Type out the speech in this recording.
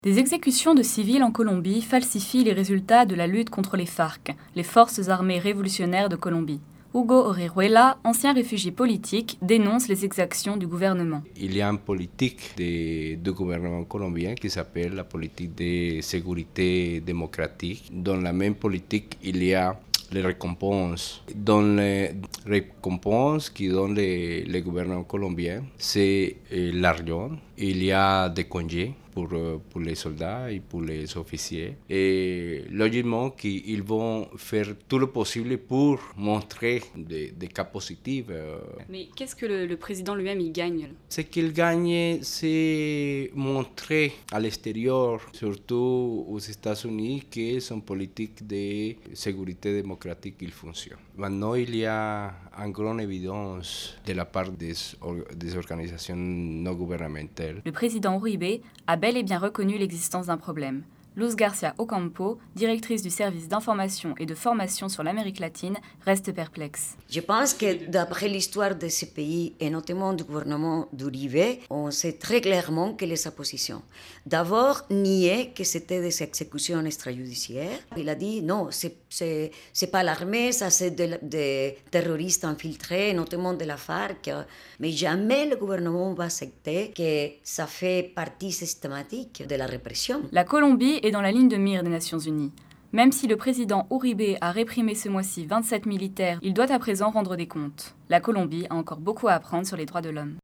Des exécutions de civils en Colombie falsifient les résultats de la lutte contre les FARC, les forces armées révolutionnaires de Colombie. Hugo Orejuela, ancien réfugié politique, dénonce les exactions du gouvernement. Il y a une politique du gouvernement colombien qui s'appelle la politique de sécurité démocratique. Dans la même politique, il y a les récompenses. Dans les récompenses qui donne le gouvernement colombien, c'est l'argent. Il y a des congés pour les soldats et pour les officiers. Et logiquement, ils vont faire tout le possible pour montrer des cas positifs. Mais qu'est-ce que le président lui-même y gagne? Ce qu'il gagne, c'est montrer à l'extérieur, surtout aux États-Unis, que son politique de sécurité démocratique il fonctionne. Maintenant, il y a une grande évidence de la part des organisations non gouvernementales. Le président Uribe a bel et bien reconnu l'existence d'un problème. Luz Garcia Ocampo, directrice du service d'information et de formation sur l'Amérique latine, reste perplexe. Je pense que d'après l'histoire de ce pays, et notamment du gouvernement d'Uribe, on sait très clairement quelle est sa position. D'abord, nier que c'était des exécutions extrajudiciaires. Il a dit non, c'est pas l'armée, ça c'est des terroristes infiltrés, notamment de la FARC. Mais jamais le gouvernement va accepter que ça fait partie systématique de la répression. La Colombie est dans la ligne de mire des Nations Unies. Même si le président Uribe a réprimé ce mois-ci 27 militaires, il doit à présent rendre des comptes. La Colombie a encore beaucoup à apprendre sur les droits de l'homme.